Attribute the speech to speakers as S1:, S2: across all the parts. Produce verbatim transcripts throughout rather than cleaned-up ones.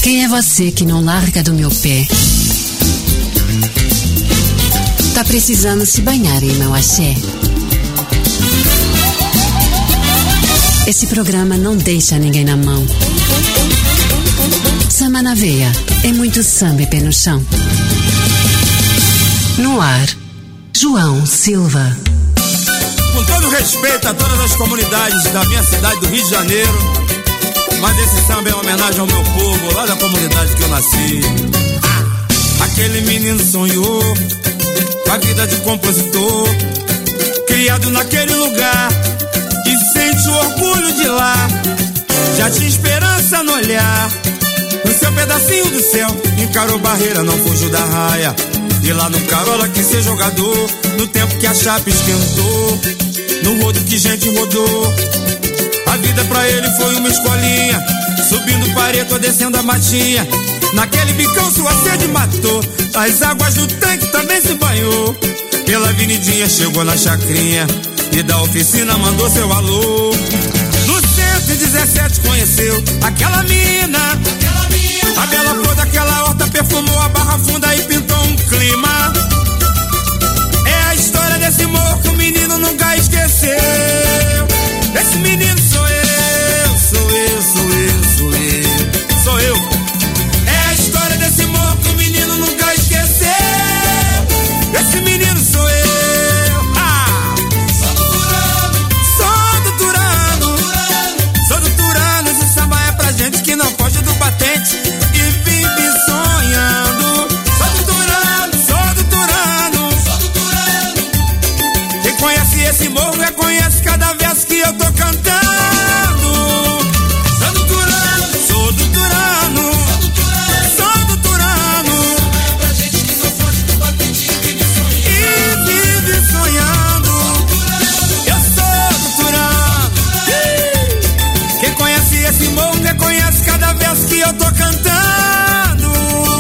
S1: Quem é você que não larga do meu pé? Tá precisando se banhar em meu axé? Esse programa não deixa ninguém na mão. Samba na veia, é muito samba e pé no chão. No ar, João Silva.
S2: Com todo respeito a todas as comunidades da minha cidade do Rio de Janeiro, mas esse samba é uma homenagem ao meu povo, lá da comunidade que eu nasci. Ah, aquele menino sonhou com a vida de compositor, criado naquele lugar, e sente o orgulho de lá. Já tinha esperança no olhar, no seu pedacinho do céu, encarou barreira, não fugiu da raia. De lá no Carola quis ser jogador, no tempo que a chapa esquentou, no rodo que gente rodou. A vida pra ele foi uma escolinha, subindo pareto ou descendo a matinha. Naquele bicão sua sede matou, as águas do tanque também se banhou. Pela avenidinha chegou na chacrinha, e da oficina mandou seu alô. No cento e dezessete conheceu aquela mina, aquela mina. A bela flor daquela horta perfumou a barra funda e pintou um clima. É a história desse morro que o menino nunca esqueceu. Esse menino sou eu, sou eu, sou eu, sou eu, sou eu. É a história desse morro que o menino nunca esqueceu. Esse menino sou eu. Ah! Sou do Turano, sou do Turano, sou do Turano. Esse samba é pra gente que não foge do batente e vive sonhando. Sou do Turano, sou do Turano, sou do Turano. Quem conhece esse morro reconhece cada verso que eu tô cantando. Sou do Turano, sou do Turano, sou do Turano. É pra gente que não foge do batente e vive sonhando. Eu sou do Turano. Quem conhece esse morro reconhece cada verso que eu tô cantando.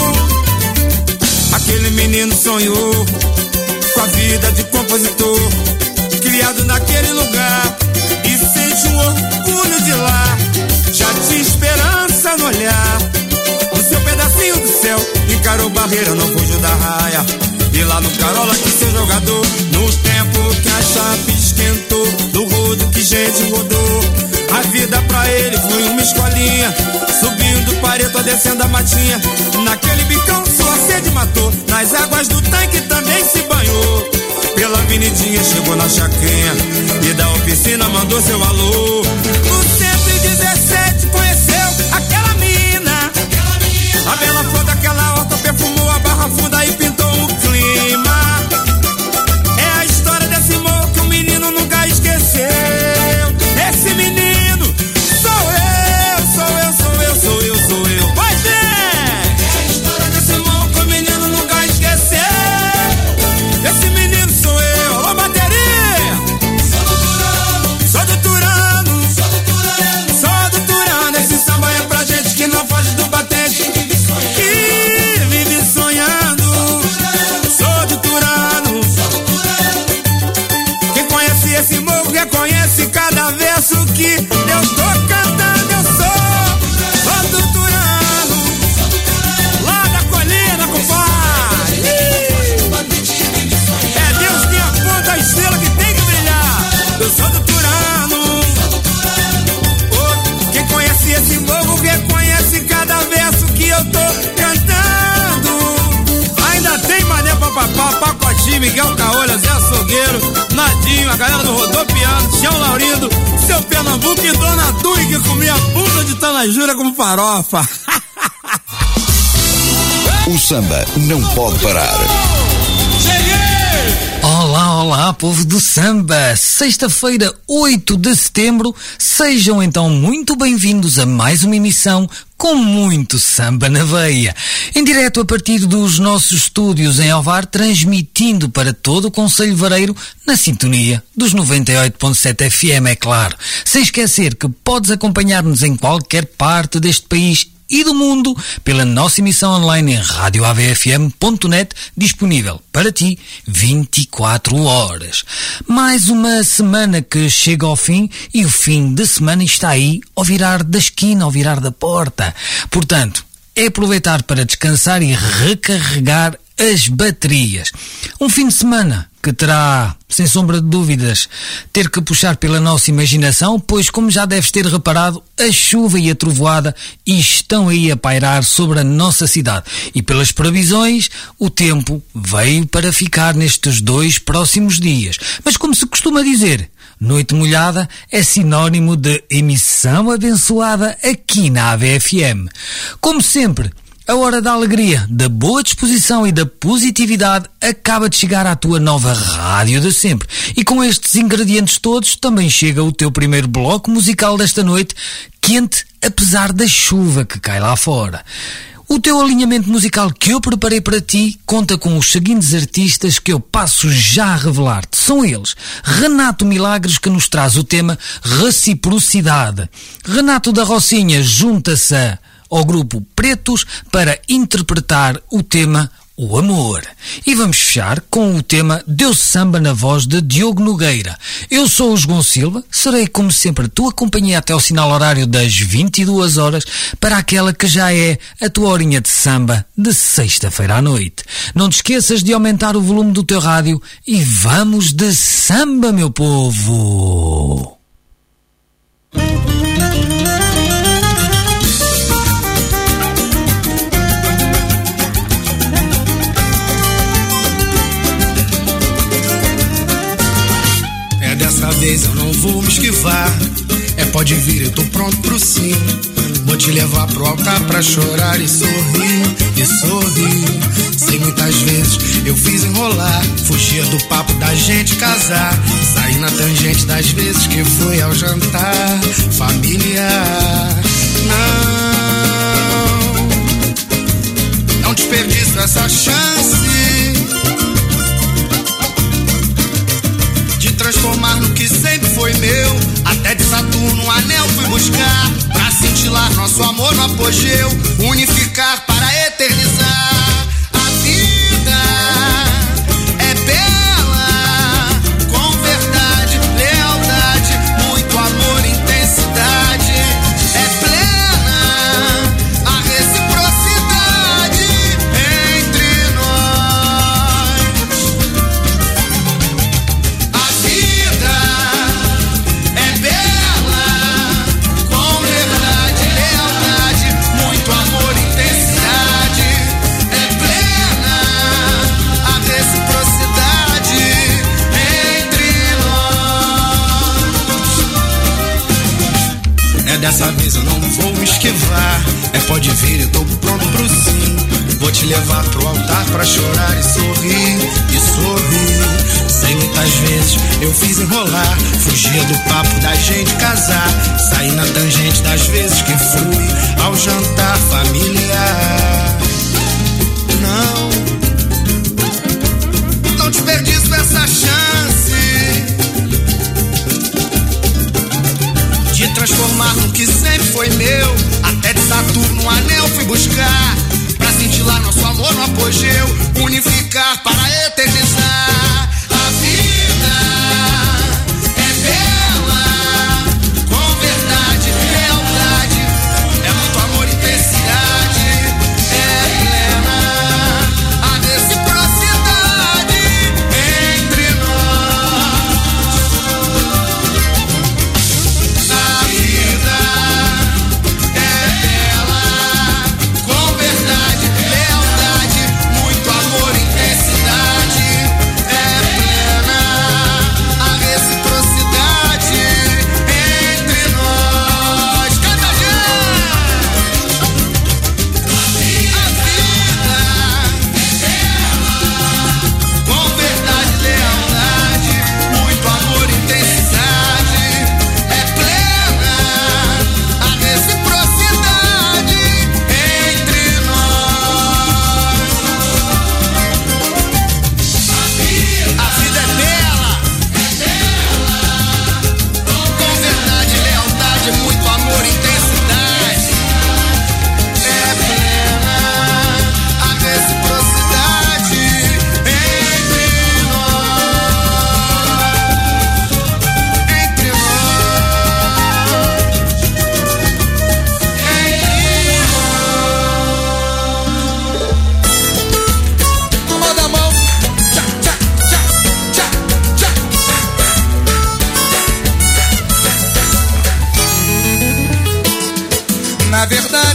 S2: Aquele menino sonhou com a vida de compositor, criado naquele lugar, e sente um orgulho de lá. Já tinha esperança no olhar, no seu pedacinho do céu, encarou barreira, não fugiu da raia. E lá no Carola quis ser jogador, no tempo que a chapa esquentou, do rodo que gente rodou. A vida pra ele foi uma escolinha, subindo pareto ou descendo a matinha. Naquele bicão sua sede matou, nas águas do tanque também se banhou. Pela avenidinha chegou na chacrinha, e da oficina mandou seu alô. No cento e dezessete conheceu aquela mina, aquela mina. A bela flor daquela horta perfumou a barra funda e pintou um clima. É a história desse morro que o menino nunca esqueceu. Esse menino sou eu, sou eu, sou eu, sou eu, sou eu. Pois é! É a história desse morro que o menino nunca esqueceu. Esse menino sou eu, alô bateria! Sou do Turano, sou do Turano, sou do Turano, sou do Turano. Esse samba é pra gente que não foge do batente e vive sonhando. Sou do Turano, sou do Turano. Quem conhece esse morro reconhece cada verso que eu tô cantando. Eu sou, sou do Turano, lá da colina, compadre. É Deus que aponta a estrela que tem que brilhar. Eu sou do Turano. Oh, quem conhece esse morro reconhece cada verso que eu tô cantando. Ainda tem Mané Papapá, Pacotinho, Miguel Caolha, Zé Açougueiro, Nadinho, a galera do Rodopiano, Tião Laurindo, Seu Pernambuco e Dona Dui, que comia bunda de tanajura como farofa.
S3: O samba não pode parar.
S4: Olá, olá, povo do samba! Sexta-feira, oito de setembro, sejam então muito bem-vindos a mais uma emissão com muito samba na veia. Em direto a partir dos nossos estúdios em Ovar, transmitindo para todo o Concelho Vareiro na sintonia dos noventa e oito ponto sete F M, é claro. Sem esquecer que podes acompanhar-nos em qualquer parte deste país e do mundo pela nossa emissão online em rádio a v f m ponto net, disponível para ti vinte e quatro horas. Mais uma semana que chega ao fim e o fim de semana está aí ao virar da esquina, ao virar da porta. Portanto, é aproveitar para descansar e recarregar as baterias. Um fim de semana que terá, sem sombra de dúvidas, ter que puxar pela nossa imaginação, pois, como já deves ter reparado, a chuva e a trovoada estão aí a pairar sobre a nossa cidade. E pelas previsões, o tempo veio para ficar nestes dois próximos dias. Mas, como se costuma dizer, noite molhada é sinónimo de emissão abençoada aqui na A V F M. Como sempre, a hora da alegria, da boa disposição e da positividade acaba de chegar à tua nova rádio de sempre. E com estes ingredientes todos também chega o teu primeiro bloco musical desta noite, quente apesar da chuva que cai lá fora. O teu alinhamento musical que eu preparei para ti conta com os seguintes artistas que eu passo já a revelar-te. São eles: Renato Milagres, que nos traz o tema Reciprocidade. Renato da Rocinha junta-se a ao grupo Pretos para interpretar o tema O Amor. E vamos fechar com o tema Deus Samba na voz de Diogo Nogueira. Eu sou o João Silva, serei como sempre a tua companhia até ao sinal horário das vinte e duas horas para aquela que já é a tua horinha de samba de sexta-feira à noite. Não te esqueças de aumentar o volume do teu rádio e vamos de samba, meu povo!
S5: Dessa vez eu não vou me esquivar. É, pode vir, eu tô pronto pro sim. Vou te levar pro altar pra chorar e sorrir, e sorrir. Sei muitas vezes eu fiz enrolar, fugia do papo da gente casar. Saí na tangente das vezes que fui ao jantar familiar. Não, não desperdiço essa chance de transformar no que sempre foi meu. Até de Saturno um anel fui buscar, pra cintilar nosso amor no apogeu, unificar para eternizar. A vida é bela, com verdade, lealdade, muito amor, intensidade. É plena a reciprocidade entre nós. A vida é bela, com verdade, lealdade, muito amor, intensidade. É plena a reciprocidade entre nós. É, dessa vez eu não vou me esquivar. É, pode vir, eu tô pronto pro sim. Vou te levar pro altar pra chorar e sorrir, e sorrir. Sei muitas vezes eu fiz enrolar, fugia do papo da gente casar. Saí na tangente das vezes que fui ao jantar familiar. Não, não desperdiço essa chance de transformar no que sempre foi meu. Até de Saturno um anel fui buscar, pra cintilar nosso amor no apogeu, unificar para eternizar. A vida é bela, com verdade, lealdade, é muito amor, intensidade. É plena a reciprocidade entre nós. A vida é bela, com verdade, lealdade, muito amor, intensidade.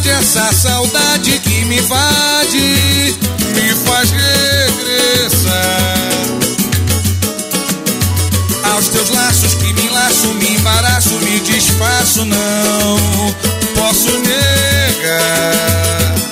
S6: verdade essa saudade que me invade me faz regressar aos teus laços que me enlaço, me embaraço, me desfaço, não posso negar.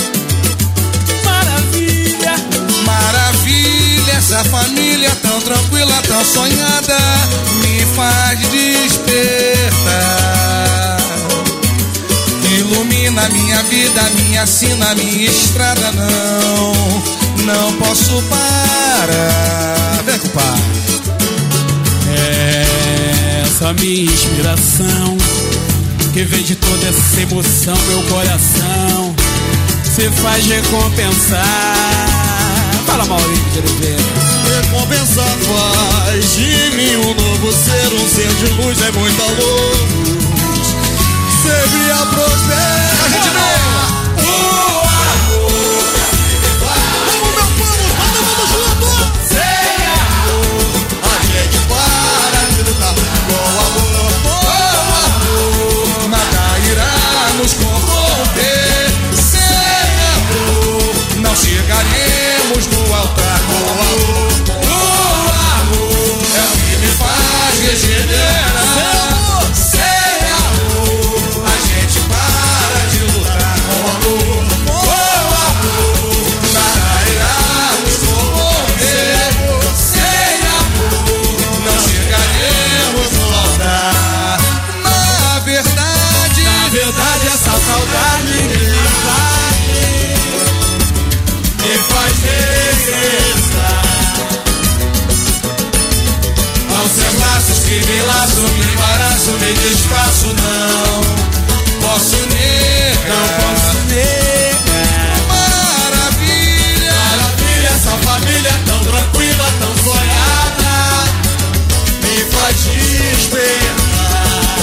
S2: Maravilha,
S6: maravilha, essa família tão tranquila, tão sonhada, me faz despertar. Ilumina minha vida, minha sina, minha estrada, não, não posso parar. Vem, compadre.
S2: Essa minha inspiração que vem de toda essa emoção, meu coração se faz recompensar. Fala, Maurício de Oliveira.
S6: Recompensar faz de mim um novo ser, um ser de luz, é muita luz. Sempre a prosperar. A gente vê. O amor. Vamos, meu povo, todo mundo junto. Sem amor, a gente para de lutar. Com amor, com amor, nada irá nos corromper. Sem amor, não chegaremos no altar. Com amor, o amor é o que me faz regenerar. Sem amor, a gente para de lutar. Com amor, com amor, nada irá nos corromper. Sem amor, não chegaremos no altar. Na verdade,
S2: Na verdade essa saudade que me invade
S6: me faz regressar aos seus laços que me laço, me embaraço, me desfaço, não posso negar.
S2: Não posso negar.
S6: Maravilha, maravilha, essa família tão tranquila, tão sonhada, me faz despertar.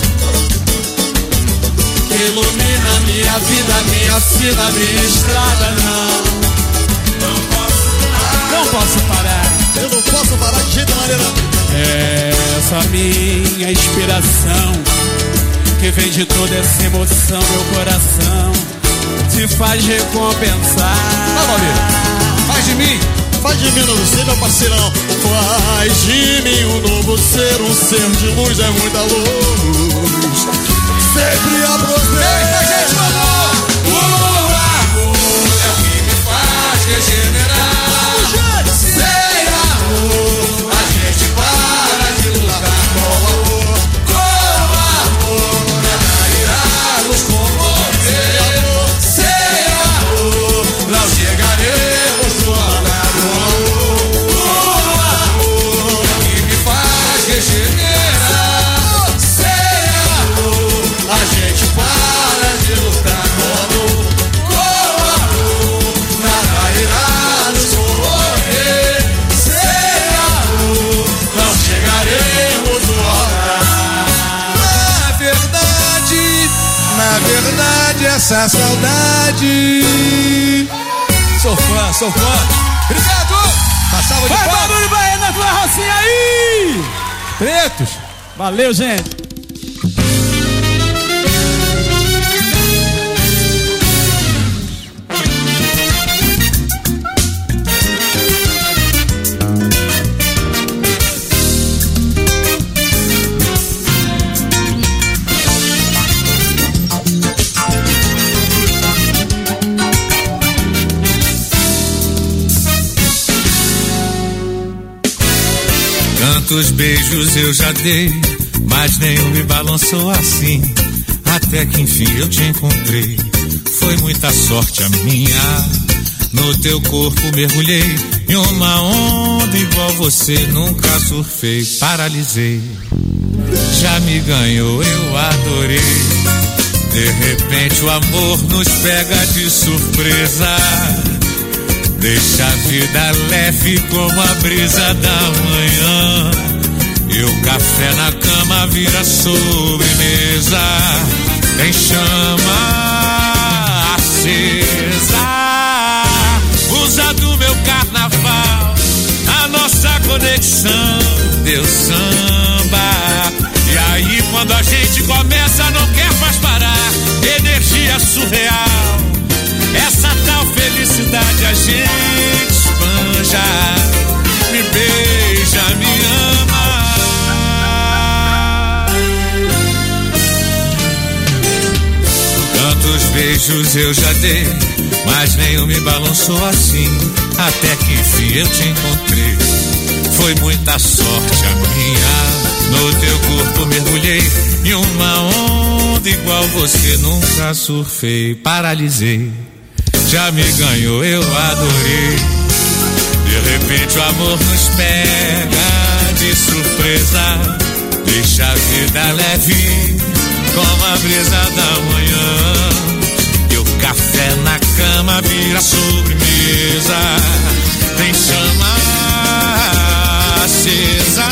S6: Ilumina minha vida, minha sina, minha estrada, não, não posso parar.
S2: Não posso parar.
S6: Eu não posso parar de jeito maneira.
S2: Essa minha inspiração que vem de toda essa emoção, meu coração se faz recompensar.
S6: Vai, Valdir, faz de mim, faz de mim um novo ser, meu parceirão. Faz de mim um novo ser, um ser de luz, é muita luz. Sempre a prosperar. Eita, gente, amor. O amor é o que me faz regenerar. Sem amor, a gente para de lutar. Com amor, com amor, nada irá nos corromper. Sem amor, não chegaremos no altar. O amor é o que me faz regenerar. Sem amor, a gente para de lutar. Com amor, com amor, nada irá nos corromper. Sem amor, não chegaremos no altar. Na verdade, na verdade, essa saudade. Sou fã, sou fã. Obrigado! Passava de
S2: Vai,
S6: palmas.
S2: barulho, Bahia, na tua rocinha aí! Pretos, valeu, gente.
S7: Tantos beijos eu já dei, mas nenhum me balançou assim. Até que enfim eu te encontrei, foi muita sorte a minha. No teu corpo mergulhei, em uma onda igual você nunca surfei. Paralisei, já me ganhou, eu adorei. De repente o amor nos pega de surpresa, deixa a vida leve como a brisa da manhã. E o café na cama vira sobremesa, tem chama acesa. Usa do meu carnaval, a nossa conexão deu samba. E aí quando a gente começa não quer mais parar, energia surreal. Essa tal felicidade a gente espanja. Me beija, me ama. Tantos beijos eu já dei, mas nenhum me balançou assim. Até que enfim eu te encontrei. Foi muita sorte a minha. No teu corpo mergulhei em uma onda igual você nunca surfei. Paralisei, já me ganhou, eu adorei. De repente o amor nos pega de surpresa. Deixa a vida leve como a brisa da manhã. E o café na cama vira sobremesa. Tem chama acesa.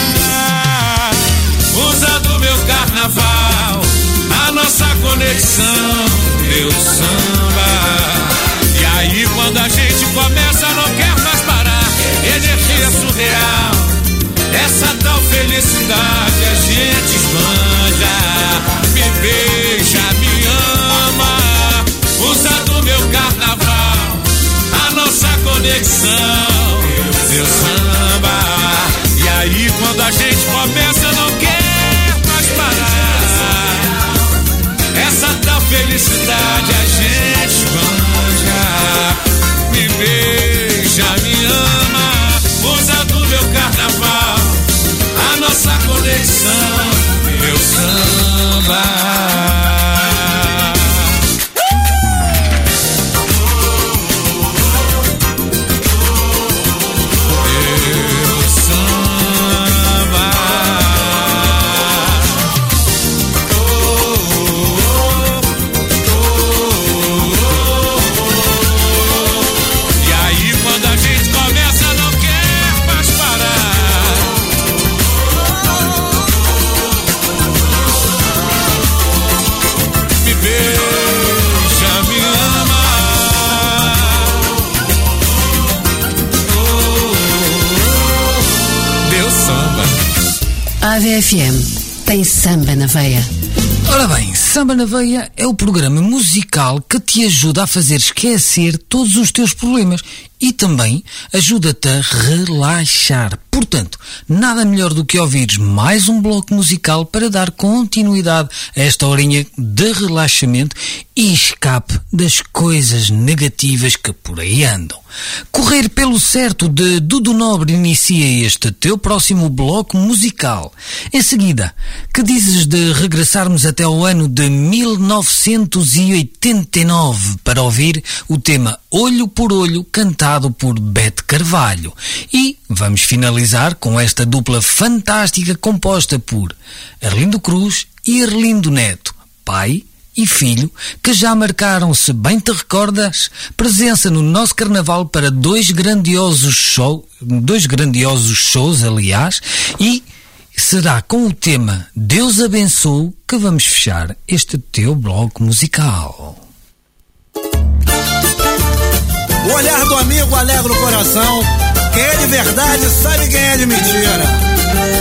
S7: Usa do meu carnaval a nossa conexão, meu samba. E aí quando a gente começa não quer mais parar. Energia surreal, essa tal felicidade a gente espanja. Me beija, me ama. Usa do meu carnaval a nossa conexão, meu samba. E aí quando a gente começa não quer mais parar. Essa tal felicidade a gente espanja. Me beija, me ama. Usa do meu carnaval a nossa conexão, meu samba.
S1: A V F M tem samba na veia.
S4: Ora bem, Samba na Veia é o programa musical que te ajuda a fazer esquecer todos os teus problemas e também ajuda-te a relaxar. Portanto, nada melhor do que ouvires mais um bloco musical para dar continuidade a esta horinha de relaxamento e escape das coisas negativas que por aí andam. Correr pelo certo de Dudu Nobre inicia este teu próximo bloco musical. Em seguida, que dizes de regressarmos até ao ano de mil novecentos e oitenta e nove para ouvir o tema Olho por Olho, cantado por Bete Carvalho. E vamos finalizar com esta dupla fantástica composta por Arlindo Cruz e Arlindo Neto, pai e filho, que já marcaram, se bem te recordas, presença no nosso carnaval para dois grandiosos shows, dois grandiosos shows, aliás, e será com o tema Deus Abençoe que vamos fechar este teu bloco musical.
S2: O olhar do amigo alegra o coração. Quem é de verdade sabe quem é de mentira.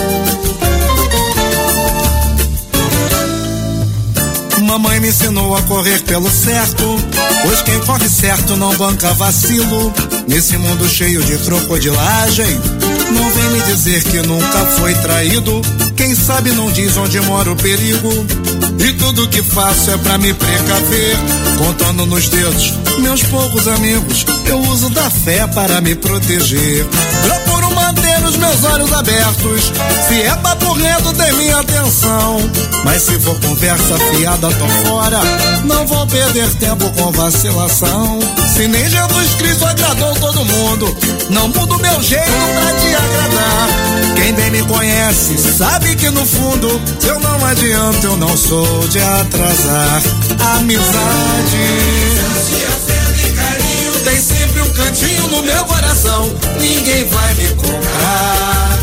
S2: Mamãe me ensinou a correr pelo certo, pois quem corre certo não banca vacilo. Nesse mundo cheio de crocodilagem, não vem me dizer que nunca foi traído. Quem sabe não diz onde mora o perigo. E tudo que faço é pra me precaver, contando nos dedos meus poucos amigos. Eu uso da fé para me proteger. Procuro manter os meus olhos abertos. Se é papo reto tem minha atenção, mas se for conversa fiada tô fora. Não vou perder tempo com vacilação. Se nem Jesus Cristo agradou todo mundo, não mudo meu jeito pra te agradar. Quem bem me conhece sabe que no fundo eu não adianto, eu não sou de atrasar. Amizade, afeto e carinho tem sempre um cantinho no meu coração. Ninguém vai me comprar,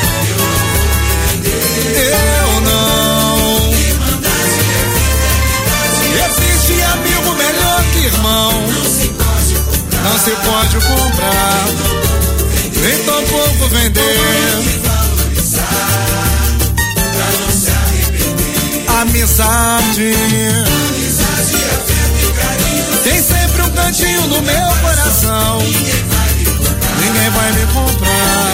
S2: eu não. Existe amigo melhor que irmão, não se pode comprar, nem tão pouco vender. Amizade, amizade, afeto e carinho
S6: cantinho no meu coração. Ninguém vai me comprar.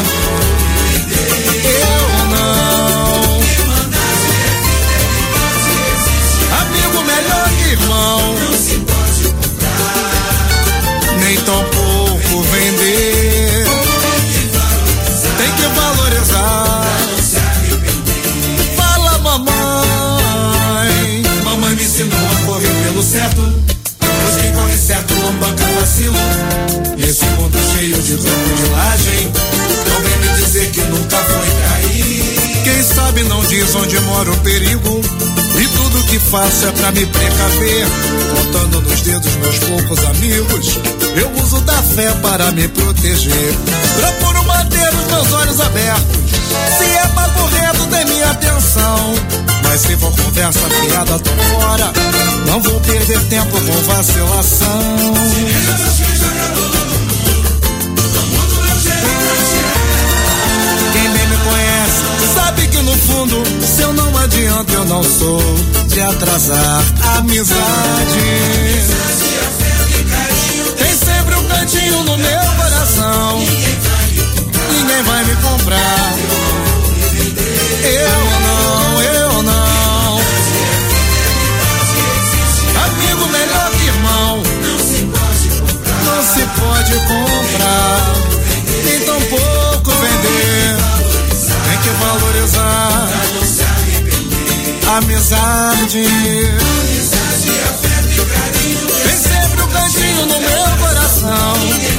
S6: Eu não. Amigo melhor que irmão. Nem tão pouco vender. Tem que valorizar. Fala, mamãe. Mamãe me ensinou a correr pelo certo. Pois quem corre certo não banca vacilo. Nesse mundo cheio de crocodilagem, não vem me dizer que nunca foi trair. Quem sabe não diz onde mora o perigo. E tudo que faço é pra me precaver. Contando nos dedos meus poucos amigos, eu uso da fé para me proteger. Procuro manter os meus olhos abertos. Se é papo reto, dê minha atenção. Mas se for conversa fiada, tô fora. Não vou perder tempo com vacilação. Quem bem me conhece sabe que no fundo, se eu não adianto, eu não sou de atrasar a amizade. Tem sempre um cantinho no meu coração. Ninguém vai me comprar. Eu não, eu não. Amigo melhor que irmão. Não se pode comprar. Nem tão pouco vender. Tem que valorizar. Amizade. Tem sempre um cantinho no meu coração.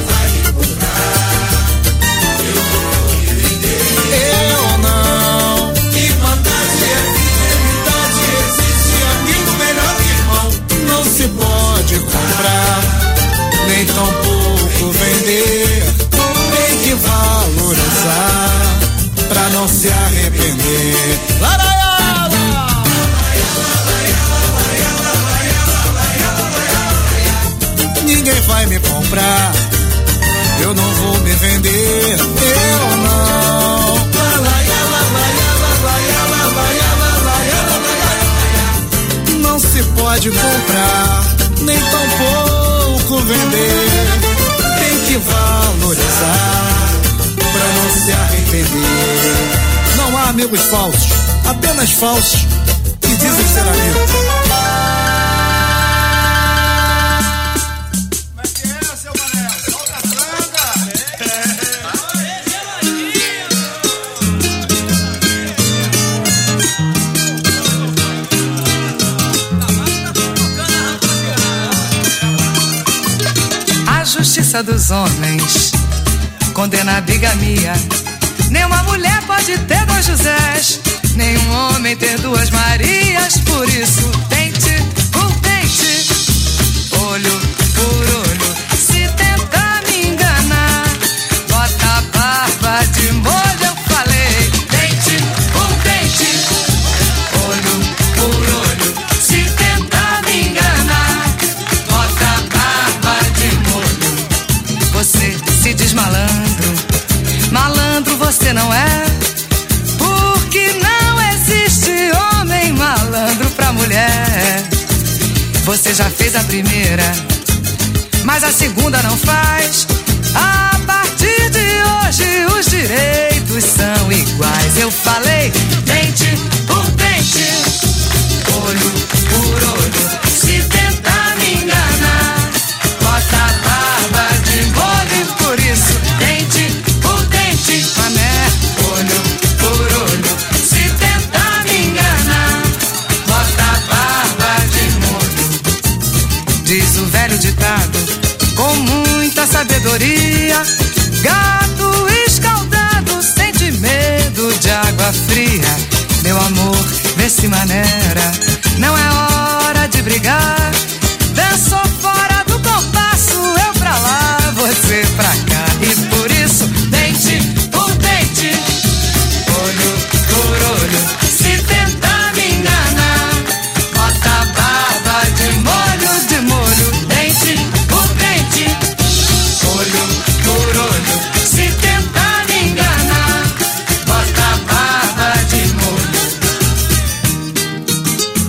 S6: Eu não. Que vantagem é fidelidade. Existe amigo melhor que irmão. Não se pode comprar, nem tão pouco vender. Tem que valorizar pra não se arrepender. Laraiaba! Ninguém vai me comprar. Eu não vou me vender. Eu não. Não se pode comprar, nem tão pouco vender. Tem que valorizar pra não se arrepender. Não há amigos falsos, apenas falsos que dizem ser amigos.
S8: Justiça dos homens condena a bigamia. Nenhuma mulher pode ter dois Josés, nenhum homem ter duas Marias. Por isso, dente por dente, olho por olho. Se tentar me enganar, bota a barba de molho. Eu falei, dente por dente, olho por olho. Se tentar me enganar, bota a barba de molho. Você se diz malandro, malandro você não é, porque não existe homem malandro pra mulher. Você já fez a primeira, mas a segunda não faz. A partir de hoje os direitos são iguais. Eu falei, dente por dente, olho por olho. Se tentar me enganar, bota a barba de molho. Por isso, dente por dente, mané, olho por olho. Se tentar me enganar, bota a barba de molho. Diz o velho ditado com muita sabedoria: gato escaldado sente medo de água fria. Meu amor, vê se maneira, não é hora de brigar. Dançou fora do compasso, eu pra lá, você pra cá. E por isso, dente por dente, olho por olho. Se tentar me enganar, bota a barba de molho, de molho. Dente por dente, olho por olho. Se tentar me enganar, bota a barba de molho.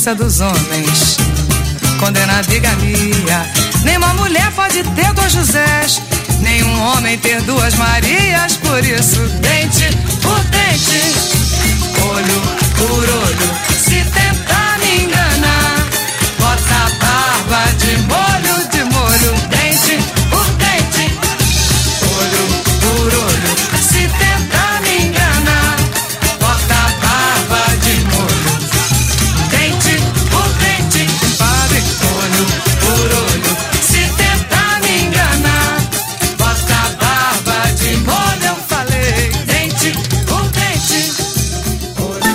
S8: justiça dos homens condena a bigamia. Nenhuma mulher pode ter dois Josés, nenhum homem ter duas Marias. Por isso, dente por dente, olho por olho, se tentar me enganar, bota a barba de molho, de molho. Dente por dente, olho por olho, se tentar me enganar, bota a barba de molho. Dente por dente, padre, olho por olho, se tentar me enganar, bota a barba de molho. Eu falei, dente por dente, olho.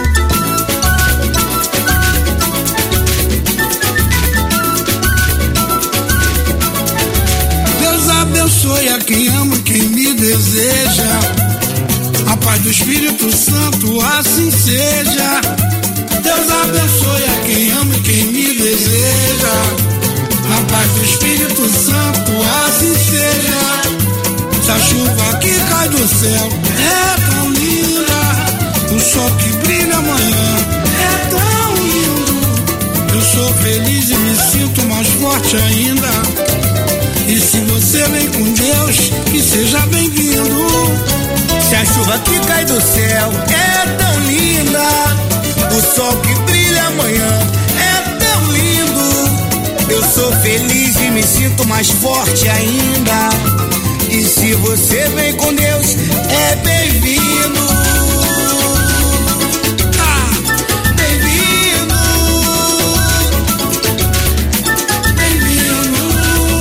S5: Deus abençoe a quem ama e quem me deseja. A paz do Espírito Santo, assim seja. Deus abençoe a quem ama e quem me deseja. A paz do Espírito Santo, assim seja. Se a chuva que cai do céu é tão linda, o sol que brilha amanhã é tão lindo, eu sou feliz e me sinto mais forte ainda. E se você vem com Deus, que seja bem-vindo.
S2: Se a chuva que cai do céu é tão linda, o sol que brilha amanhã é tão lindo, eu sou feliz e me sinto mais forte ainda. E se você vem com Deus, é bem-vindo. Ah, bem-vindo. Bem-vindo.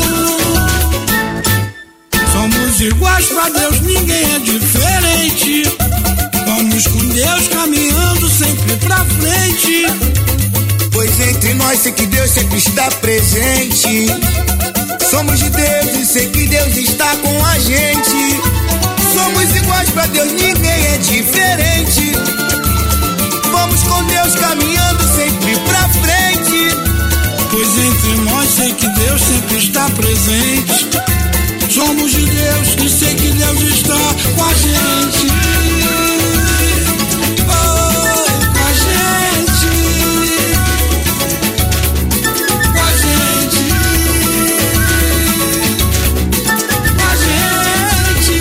S5: Somos iguais pra Deus, ninguém é diferente. Vamos com Deus caminhando sempre pra frente.
S2: Pois entre nós sei que Deus sempre está presente. Somos de Deus e sei que Deus está com a gente. Somos iguais pra Deus, ninguém é diferente. Vamos com Deus caminhando sempre pra frente.
S5: Pois entre nós sei que Deus sempre está presente. Somos de Deus e sei que Deus está com a gente. Oh, com a gente. Com a gente. Com a gente.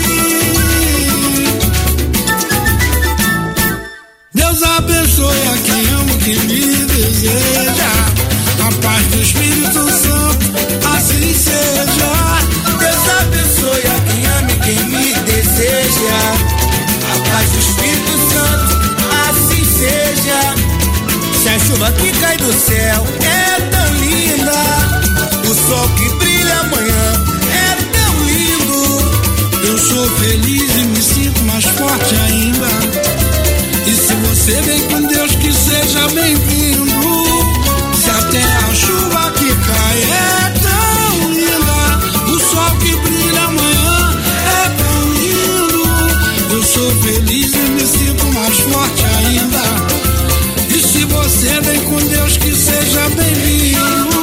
S5: Deus abençoe a quem ama e quem me deseja. A paz do Espírito Santo, assim seja.
S2: Deus abençoe a quem ama e quem me deseja. A paz do Espírito Santo, assim seja. Se a chuva que cai do céu é tão linda, o sol que brilha amanhã é tão lindo,
S5: Eu sou feliz e me sinto mais forte ainda. E se você vem com Deus, que seja bem-vindo. Se até a chuva que cai é tão linda, o sol que brilha amanhã é tão lindo, eu sou feliz e me sinto mais forte ainda. E se você vem com Deus, que seja bem-vindo.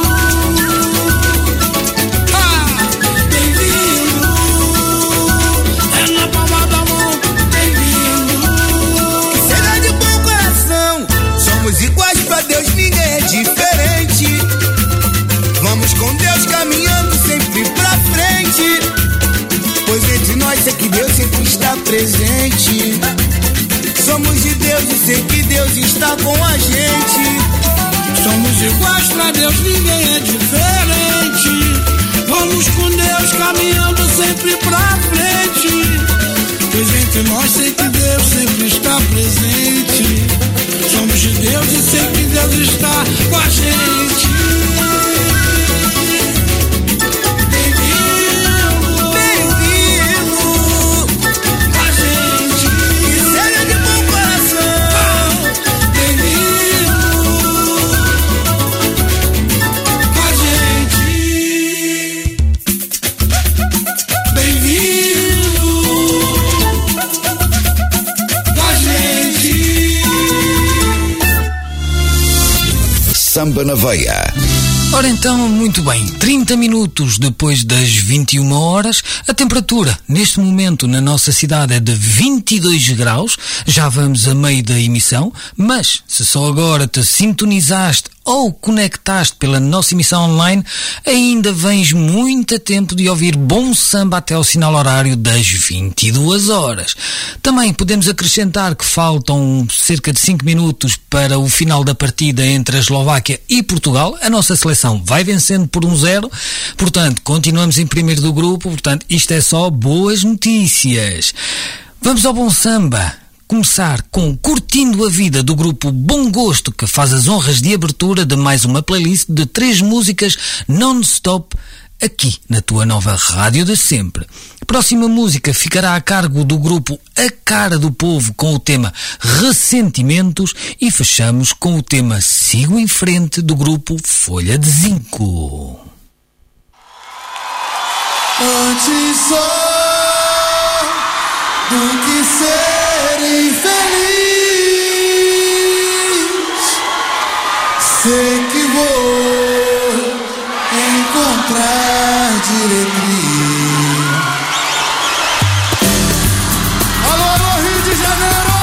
S5: Ah, bem-vindo. É na palma da mão, bem-vindo.
S2: que seja de bom coração. Somos iguais pra Deus, ninguém é diferente. Vamos com Deus caminhando sempre pra frente. Pois entre nós sei que Deus sempre está presente. Somos de Deus e sei que Deus está com a gente.
S5: Somos iguais pra Deus, ninguém é diferente. Vamos com Deus caminhando sempre pra frente. Pois entre nós sei que Deus sempre está presente. Somos de Deus e sei que Deus está com a gente. Bem-vindo,
S2: Bem-vindo,
S5: com a gente.
S2: que seja de bom coração.
S5: Bem-vindo, com a gente. Bem-vindo, com a gente.
S3: Samba na Veia.
S4: Ora então, muito bem, trinta minutos depois das vinte e uma horas, a temperatura neste momento na nossa cidade é de vinte e dois graus, já vamos a meio da emissão, mas se só agora te sintonizaste ou conectaste pela nossa emissão online, ainda vens muito a tempo de ouvir bom samba até ao sinal horário das vinte e duas horas. Também podemos acrescentar que faltam cerca de cinco minutos para o final da partida entre a Eslováquia e Portugal. A nossa seleção vai vencendo por um zero, portanto, continuamos em primeiro do grupo, portanto, isto é só boas notícias. Vamos ao bom samba. Começar com Curtindo a Vida do grupo Bom Gosto, que faz as honras de abertura de mais uma playlist de três músicas non-stop aqui na tua nova rádio de sempre. A próxima música ficará a cargo do grupo A Cara do Povo com o tema Ressentimentos e fechamos com o tema Sigo em Frente do grupo Folha de Zinco.
S6: Antes só do que ser infeliz, sei que vou encontrar diretriz. Alô, alô, Rio de Janeiro,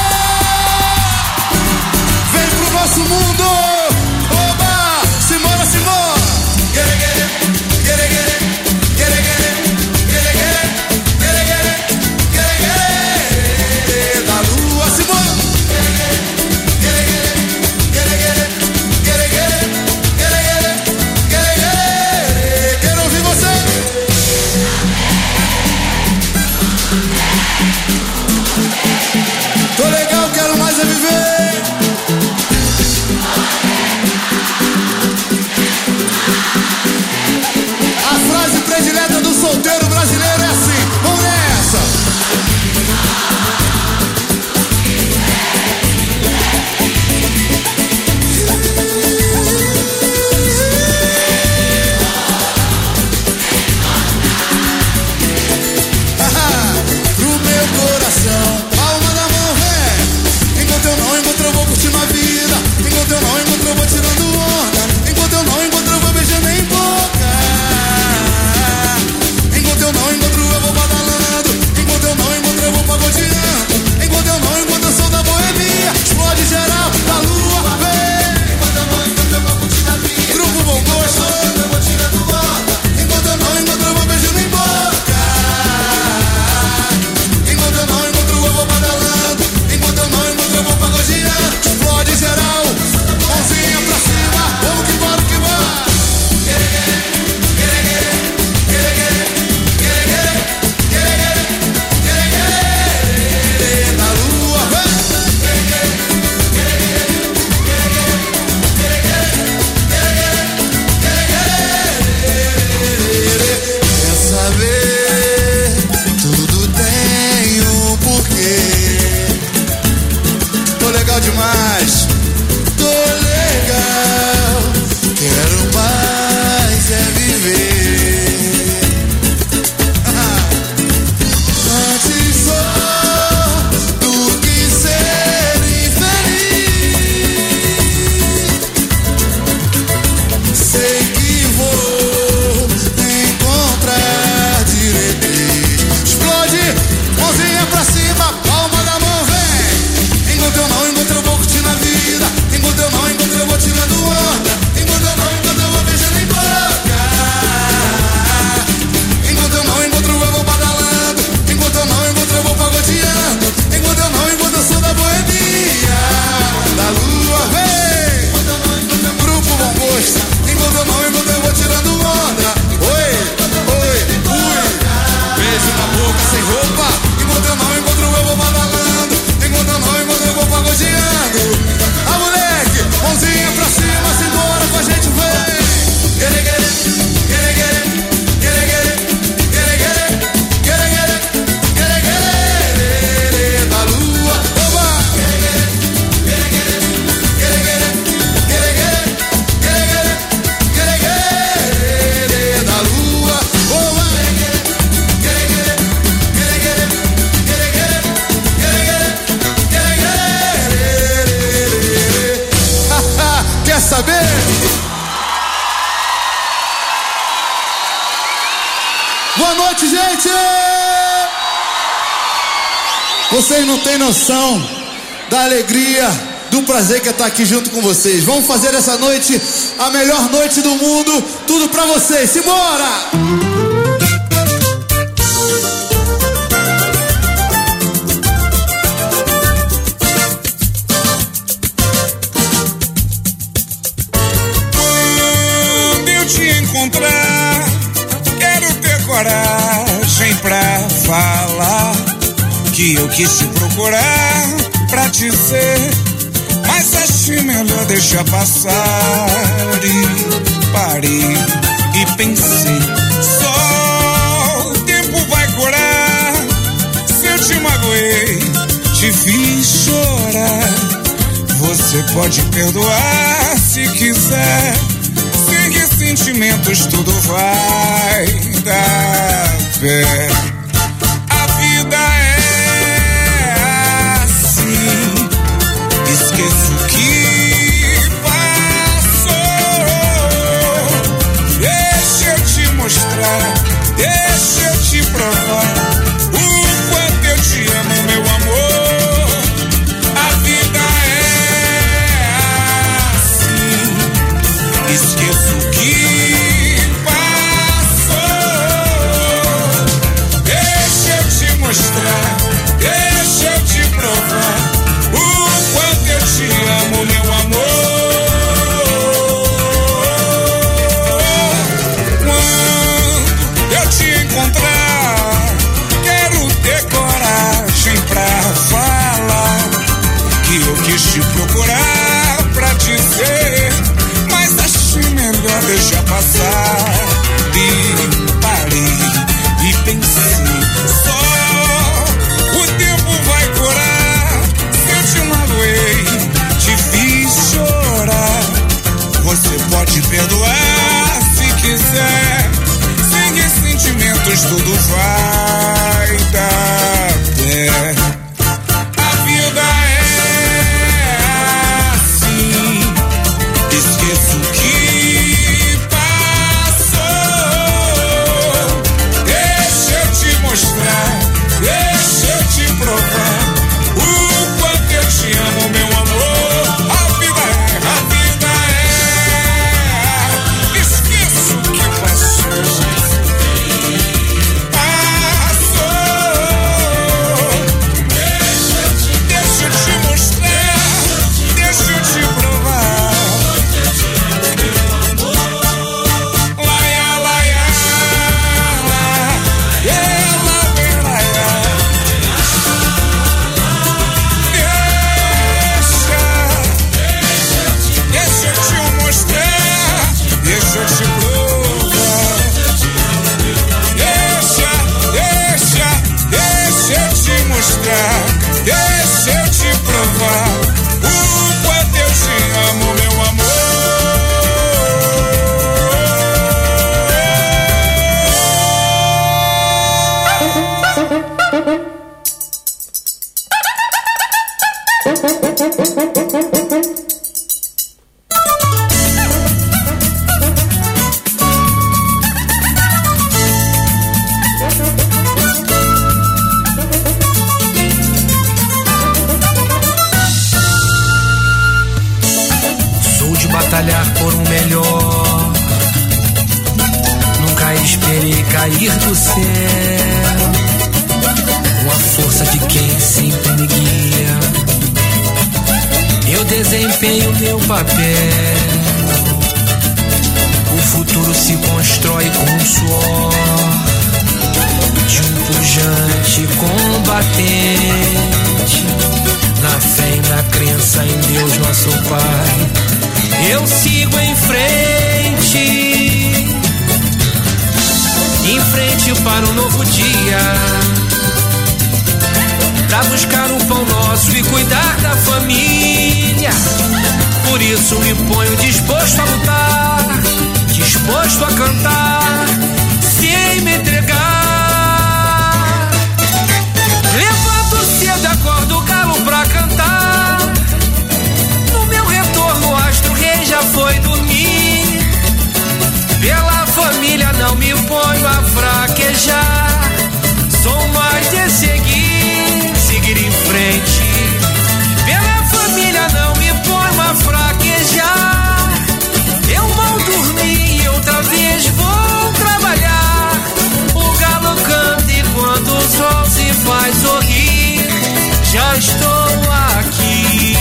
S6: vem pro nosso mundo. Oba, Simona, Simona. Get it, get it, get it, get it. Boa noite, gente! Vocês não têm noção da alegria, do prazer que é estar aqui junto com vocês. Vamos fazer essa noite a melhor noite do mundo. Tudo pra vocês. Simbora!
S7: Quando eu te encontrar, quero ter coragem pra falar que eu quis te procurar pra te dizer, mas achei melhor deixar passar. E parei e pensei, só o tempo vai curar. Se eu te magoei, te fiz chorar, você pode perdoar se quiser. Sem sentimentos tudo vai dar pé. A vida é assim, esqueço o que passou. Deixa eu te mostrar, deixa eu te provar o quanto eu te amo, meu amor. A vida é assim, esqueço o que passou. Deixa eu te mostrar, deixa eu te provar o quanto eu te amo, meu amor. Quando eu te encontrar, quero ter coragem pra falar que eu quis te procurar pra dizer, mas achei melhor deixar passar. E parei e pensei, só o tempo vai curar. Se eu te magoei, te fiz chorar, você pode perdoar se quiser. Sem sentimentos tudo vai dar pé. A vida é assim, esqueço o que passou. Deixa eu te mostrar, deixa eu te provar o quanto eu te amo, meu amor. A vida é, a vida é, esqueço o que passou. Deixa eu te mostrar, deixa eu te provar. Laia, laia, ela vem laia. Deixa, deixa eu te mostrar, deixa eu te provar. Deixa, deixa, deixa eu te mostrar, deixa eu te provar o quanto eu te amo, meu amor.
S9: Sou de batalhar por um melhor, nunca esperei cair do céu, com a força de quem sempre me guia, eu desempenho meu papel. O futuro se constrói com o suor de um pujante combatente, na fé e na crença em Deus nosso Pai, eu sigo em frente, em frente para um novo dia, pra buscar o pão nosso e cuidar da família. Por isso me ponho disposto a lutar, disposto a cantar, sem me entregar. Levanto cedo, acordo o galo pra cantar. No meu retorno, o astro rei já foi dormir. Pela família não me ponho a fraquejar. fraquejar. Sou mais de seguir, seguir em frente. Pela família não me ponho a fraquejar. Eu mal dormi e outra vez vou trabalhar. O galo canta e quando o sol se faz sorrir, já estou aqui.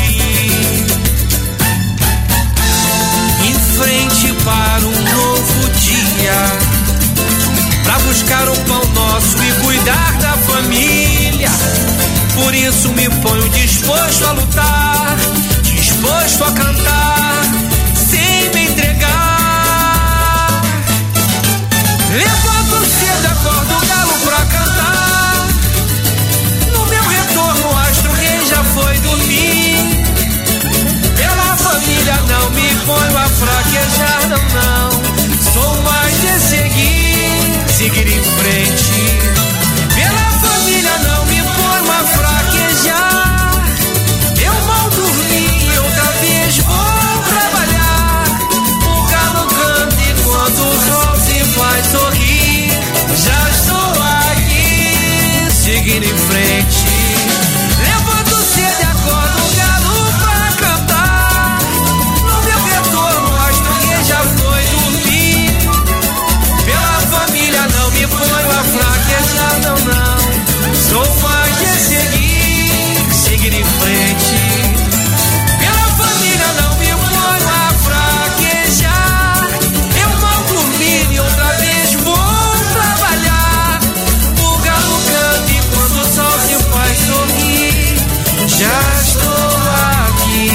S9: Em frente para um novo dia, pra buscar um pão nosso e cuidar da família. Por isso me ponho disposto a lutar, disposto a cantar, sem me entregar. Levanto cedo, acordo o galo pra cantar. No meu retorno o astro rei já foi dormir. Pela família não me ponho a fraquejar, não, não. Sou mais de seguir, seguir em frente. Pela família não me ponho a fraquejar. Eu mal dormi e outra vez vou trabalhar. O galo canta e quando o sol se faz sorrir, já estou aqui, seguindo em frente. Levanto cedo e acordo o galo pra cantar. No meu retorno o astro que já foi dormir. Pela família não me ponho a fraquejar, não, não. Sou mais de seguir, seguir em frente. Pela família não me ponho a fraquejar. Eu mal dormi e outra vez vou trabalhar. O galo canta e quando o sol se faz sorrir, já estou aqui,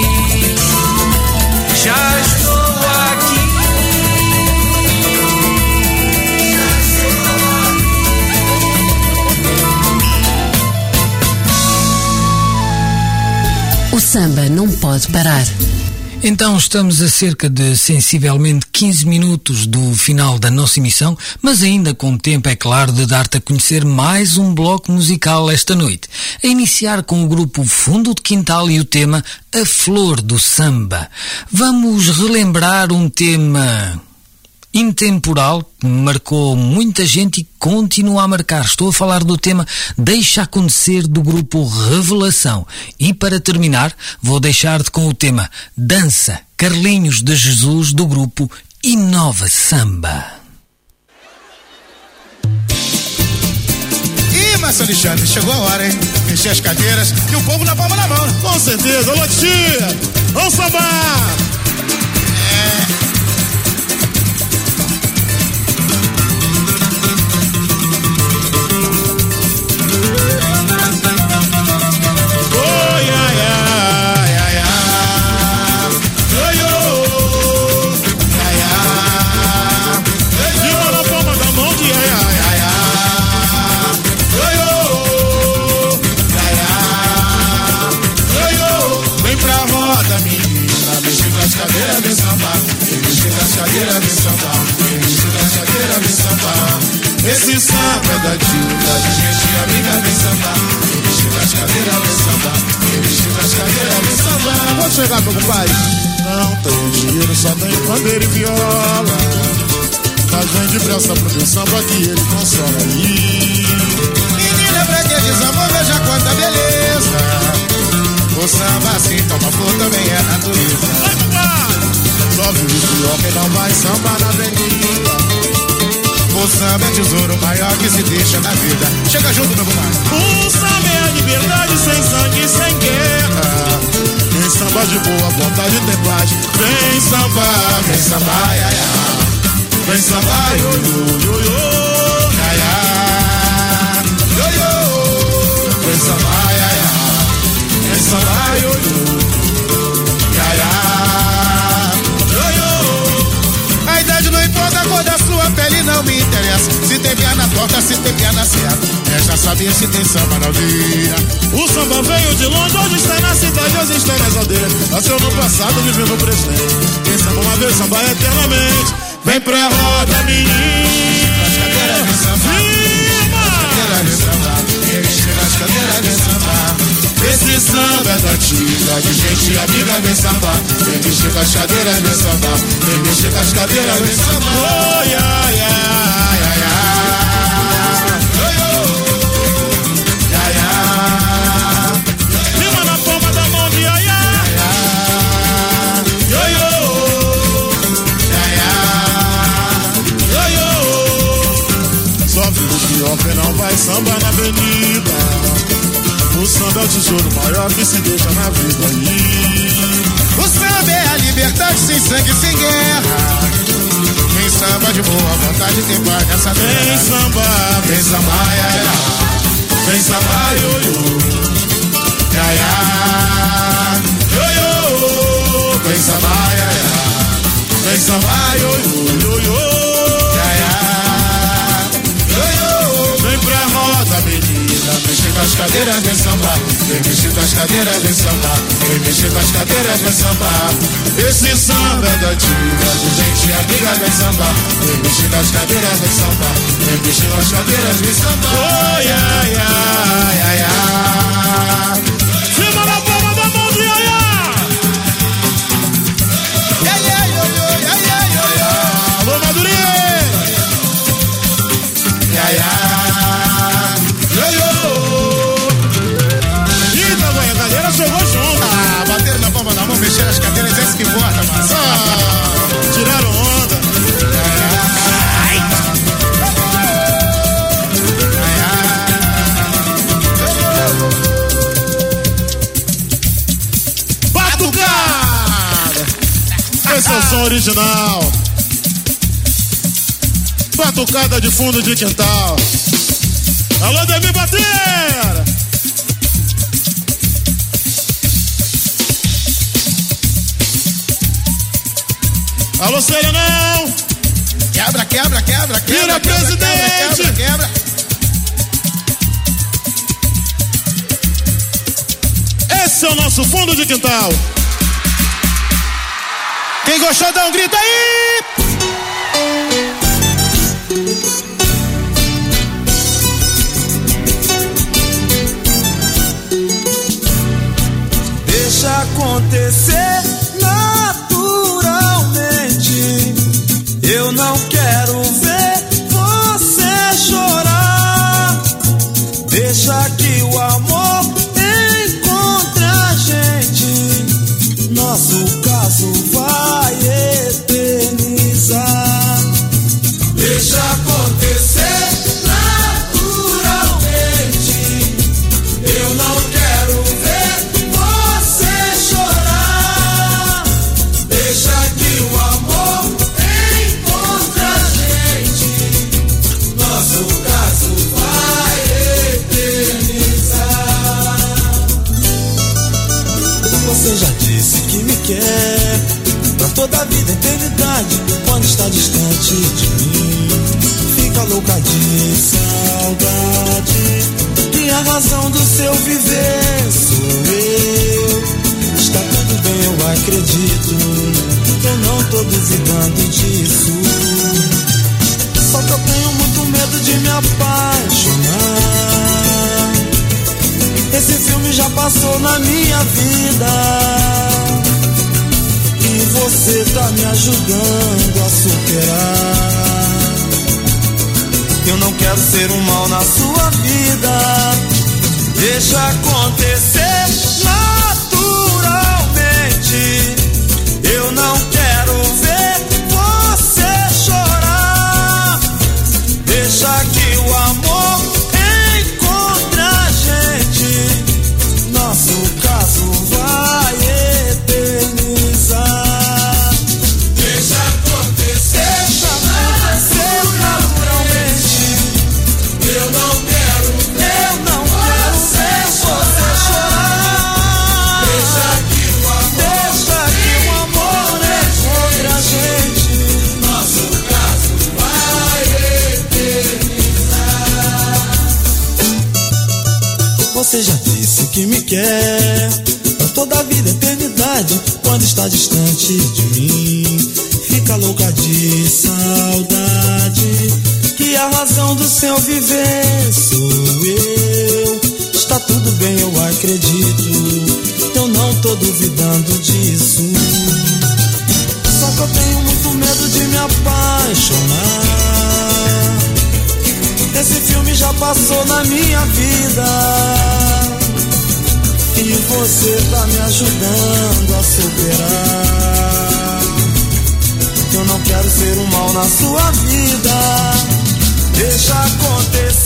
S9: já estou aqui.
S1: O samba não pode parar.
S4: Então estamos a cerca de sensivelmente quinze minutos do final da nossa emissão, mas ainda com tempo, é claro, de dar-te a conhecer mais um bloco musical esta noite. A iniciar com o grupo Fundo de Quintal e o tema A Flor do Samba. Vamos relembrar um tema intemporal que marcou muita gente e continua a marcar. Estou a falar do tema Deixa Acontecer, do grupo Revelação. E para terminar, vou deixar-te com o tema Dança, Carlinhos de Jesus, do grupo Inova Samba.
S6: Ih, mas Alexandre, chegou a hora, hein? Encher as cadeiras e o povo na palma da mão. Com certeza. Alô, tia! Vamos sambar! É... Cadeira de samba, mexer nas cadeiras de samba, mexer nas cadeiras de samba. Esse samba é da dica de gente amiga de samba, mexer nas cadeiras de samba, mexer nas cadeiras de samba. Pode chegar, meu compadre. Não tem dinheiro, só tem pandeiro e viola. Mas vem depressa pro meu samba que ele consola aí. Menina pra que desamor, veja quanta beleza. O samba assim toma flor também é natureza. Só vive o homem não vai samba na avenida. O samba é tesouro maior que se deixa na vida. Chega junto, meu compadre. O samba é a liberdade sem sangue e sem guerra. Vem samba de boa vontade tem paz. Vem samba, vem samba, ai, ai, ai. Vem samba, yo, yo, yo, yo, ai, ai. Yo, yo. Vem samba, ai, ai, ai. Vem samba, yo, yo, ai, ai. Yo, yo. A idade não importa, a cor da sua pele não me interessa. Se tem piar na torta, se tem piar na seata. É já saber se tem samba na aldeia. O samba veio de longe, hoje está na cidade, hoje está nas aldeias. Nasceu no passado, viveu no presente. Quem samba uma vez, samba eternamente. Vem pra roda, menino. Nas cadeiras de samba. Nas cadeiras de samba. Nas cadeiras de samba. Esse samba é da antiga, de gente amiga vem samba. Vem mexer com as cadeiras de samba. Vem mexer com as cadeiras de samba. Oh, yeah, yeah, yeah, yeah. pior que não vai samba na avenida. O samba é o tesouro maior que se deixa na vida. E o samba é a liberdade sem sangue, sem guerra. Quem samba de boa vontade tem paz nessa terra. Vem samba, vem samba, ia, ia. Vem samba, ioiô, ia, ia. Ioiô, vem samba, ia, ia. Vem samba, ioiô, ioiô, ia, ia. Ioiô, vem pra roda, menina, mexer com as cadeiras, vem sambar. Vem mexer com as cadeiras, vem sambar. Vem mexer com as cadeiras, vem sambar. Esse samba é da antiga, de gente amiga, vem sambar. Vem mexer com as cadeiras, vem sambar. Vem mexer com as cadeiras, vem sambar. Oh, yeah, yeah, yeah, yeah. Cima na palma da mão do Iaiá. Yeah, yeah, yeah, yeah, yeah, yeah, yeah. Alô, Madureira. Yeah, yeah. Yo, yo. Eita, boy, a galera jogou junto. Ah, bateram na palma da mão, mexeram as cadeiras, é isso que importa, mas ah, tiraram onda. Ai. Batucada! Esse é o som original. Batucada de fundo de quintal. Alô, Demi Bateira! Alô, Serenão! Quebra, quebra, quebra, quebra. Vira, quebra, presidente! Quebra, quebra, quebra. Esse é o nosso fundo de quintal. Quem gostou, dá um grito aí!
S10: Deixa acontecer naturalmente. Eu não quero ver você chorar. Deixa que o amor encontre a gente. Nosso caso vai eternizar. Deixa acontecer naturalmente. Eu não quero ver você chorar. Deixa que o amor encontre a gente. Nosso caso vai eternizar. Você já disse que me quer pra toda a vida, eternidade. Quando está distante de mim, fica louca de saudade. E a razão do seu viver sou eu. Está tudo bem, eu acredito. Eu não tô duvidando disso. Só que eu tenho muito medo de me apaixonar. Esse filme já passou na minha vida. E você tá me ajudando a superar. Eu não quero ser um mal na sua vida. Deixa acontecer naturalmente. Eu não quero ver você chorar. Deixa que o amor encontre a gente. Nosso caso vai eternizar. Deixa acontecer, deixa acontecer naturalmente. Eu não quero, eu não quero ver você chorar. Deixa que o amor, deixa que o amor encontre a gente. Nosso caso vai eternizar. Você já disse que me quer pra toda a vida, eternidade. Quando está distante de mim, fica louca de saudade. Que a razão do seu viver sou eu. Está tudo bem, eu acredito. Eu não tô duvidando disso. Só que eu tenho muito medo de me apaixonar. Esse filme já passou na minha vida. E você tá me ajudando a superar. Eu não quero ser um mal na sua vida. Deixa acontecer.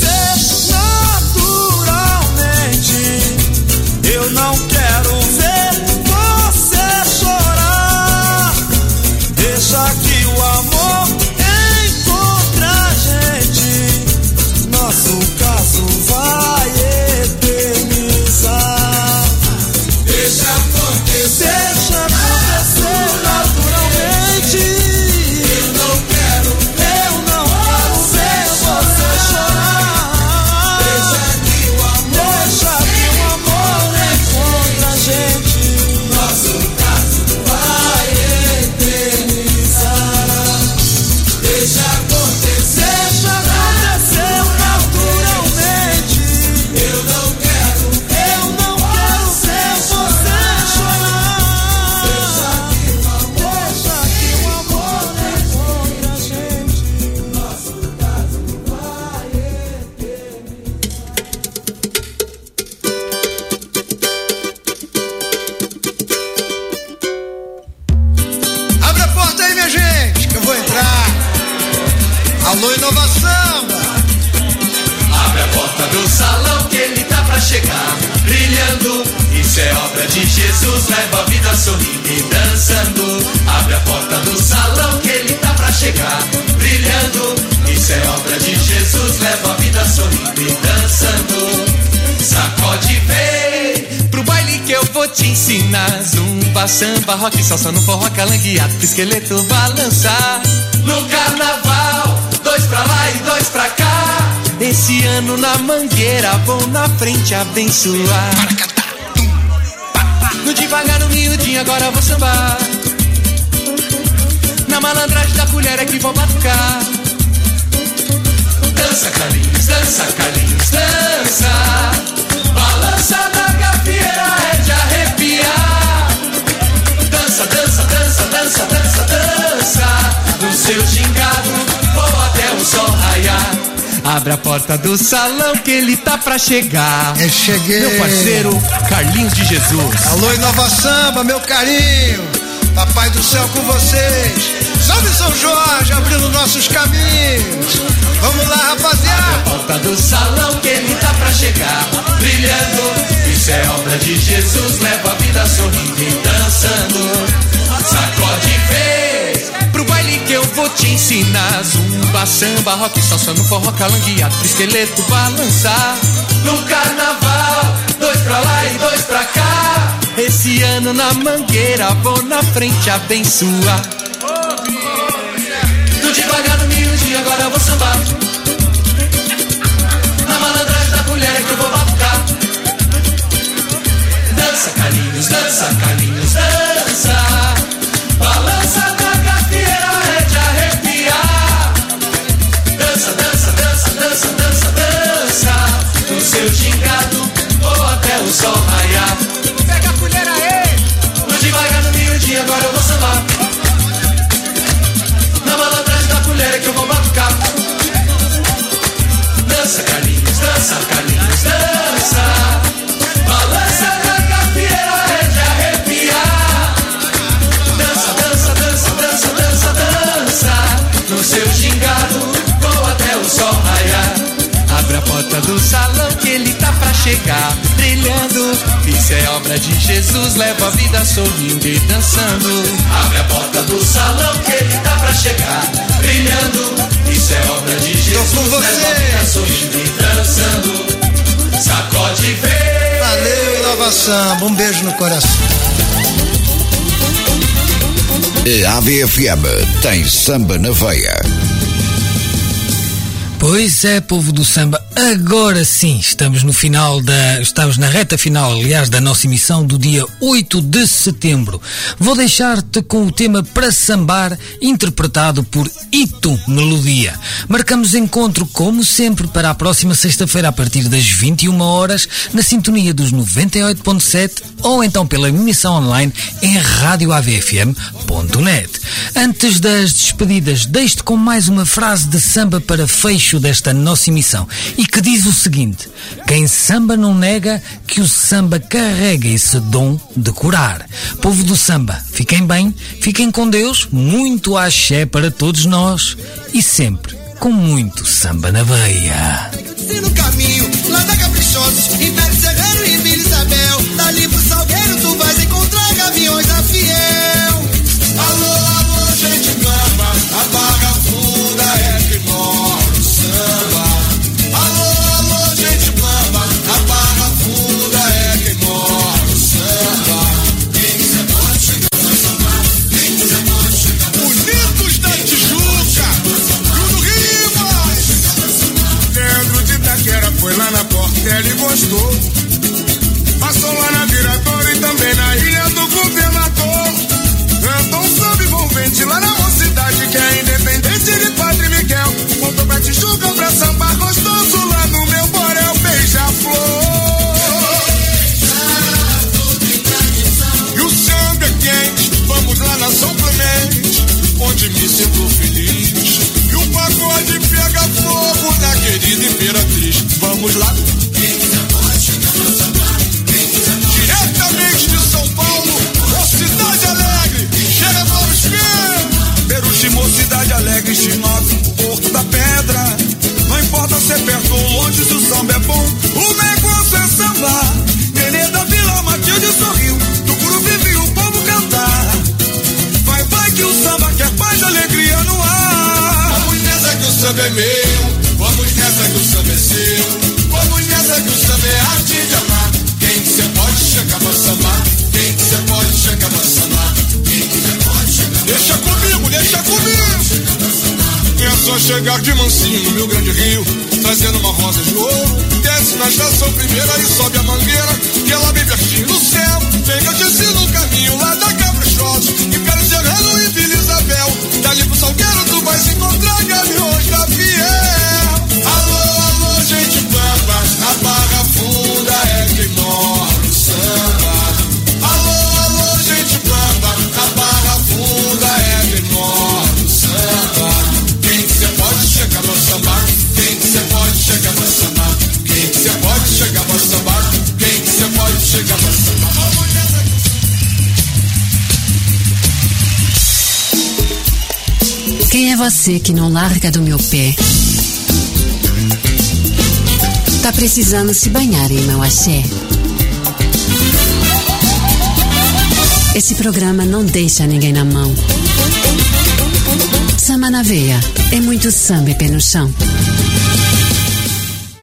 S11: de Jesus, leva a vida sorrindo e dançando. Abre a porta do salão que ele tá pra chegar, brilhando. Isso é obra de Jesus, leva a vida sorrindo e dançando. Sacode, vem pro baile que eu vou te ensinar. Zumba, samba, rock, salsa no forró, calangueado, pro esqueleto balançar. No carnaval, dois pra lá e dois pra cá. Esse ano na Mangueira vou na frente abençoar. No devagar, no miudinho, agora vou sambar. Na malandragem da colher é que vou batucar. Dança, Carlinhos, dança, Carlinhos, dança. Balança da gafieira é de arrepiar. Dança, dança, dança, dança, dança, dança. No seu gingado vou até o sol raiar. Abre a porta do salão que ele tá pra chegar.
S12: Eu cheguei.
S11: Meu parceiro Carlinhos de Jesus.
S12: Alô, Inova Samba, meu carinho. Papai do céu com vocês. Salve São Jorge, abrindo nossos caminhos. Vamos lá, rapaziada.
S11: Abre a porta do salão que ele tá pra chegar, brilhando. Isso é obra de Jesus, leva a vida sorrindo e dançando. Sacode, vem pro baile que eu vou te ensinar. Zumba, samba, rock, salsa no forró, calangueado, pro esqueleto balançar. No carnaval, dois pra lá e dois pra cá. Esse ano na Mangueira vou na frente abençoar. No devagar, no miudinho, agora eu vou sambar. Na malandragem da colher é que eu vou batucar. Dança, Carlinhos, dança, Carlinhos, dança. Balança da gafieira é de arrepiar. Dança, dança, dança, dança, dança, dança. No seu gingado vou até o sol raiar. Pega a colher aí. No devagar, no miudinho, agora eu vou sambar. Na malandragem da colher é que eu vou batucar. Dança, Carlinhos, dança, Carlinhos, dança. Balança da gafieira é de arrepiar. Dança, dança, dança, dança, dança, dança. No seu gingado vou até o sol raiar. Abre a porta do salão que ele tá pra chegar, brilhando. Isso é obra de Jesus, leva a vida sorrindo e dançando. Abre a porta do salão que ele tá pra chegar, brilhando. Isso é obra de Jesus, leva a vida sorrindo e dançando. Sacode e vem.
S12: Valeu, Inova Samba, um beijo no coração.
S3: A V F M tem samba na veia.
S4: Pois é, povo do samba, agora sim estamos no final da, estamos na reta final, aliás, da nossa emissão do dia oito de setembro. Vou deixar-te com o tema Para Sambar, interpretado por Ito Melodia. Marcamos encontro, como sempre, para a próxima sexta-feira, a partir das vinte e uma horas, na sintonia dos noventa e oito ponto sete, ou então pela emissão online em rádio a v f m ponto net. Antes das despedidas, deixo-te com mais uma frase de samba para fecho desta nossa emissão, e que diz o seguinte: quem samba não nega que o samba carrega esse dom de curar. Povo do samba, fiquem bem, fiquem com Deus, muito axé para todos nós e sempre com muito samba na veia.
S13: Se no caminho, lá da Caprichosos, Império Serrano e Vila Isabel, dali pro Salgueiro tu vais encontrar gaviões da Fiel. Alô, alô, gente bamba, a barra funda é que mora o samba. Alô, alô, gente bamba, a barra funda é que mora o samba. Quem quiser pode chegar pra sambar, quem quiser pode chegar pra sambar. Bonitos da Tijuca, Bruno Rivas. Dentro de Itaquera foi lá na Portela e gostou. Passou lá na Viradouro e também na Ilha do Governador. Cantou um samba envolvente lá na mocidade que é independente de Padre Miguel. Montou pra Tijuca pra sambar gostoso lá no meu borel beija-flor. E o samba é quente, vamos lá na São Clemente, onde me sinto feliz. E o pagode pega fogo na querida Imperatriz. Vamos lá. Quem quiser pode chegar pra sambar. Quem quiser pode. Diretamente de São Paulo, ô Cidade Alegre, chega, vamos ver. Peruche, Mocidade Alegre, Chinop, Porto da Pedra. Não importa se é perto ou longe, se o samba é bom, o negócio é sambar. Nenê da Vila Matilde sorriu.
S6: chegar de mansinho no meu grande rio, trazendo uma rosa de ouro. Desce na estação primeira e sobe a mangueira, que ela bem pertinho no céu. Vem que eu te ensino o caminho lá da Caprichosos, Império Serrano e Vila Isabel. Dali pro Salgueiro tu vais encontrar gaviões da Fiel. Alô, alô, gente bamba, na Barra Funda é quem mora o samba. Alô, alô, gente bamba, na Barra Funda é quem mora o samba. Quem que cê pode chegar pra sambar? Quem que cê pode chegar pra sambar? Quem que cê pode chegar pra sambar? Quem que cê pode chegar pra sambar?
S1: Quem é você que não larga do meu pé? Tá precisando se banhar em meu axé? Esse programa não deixa ninguém na mão. Samba na veia, é muito samba e pé no chão.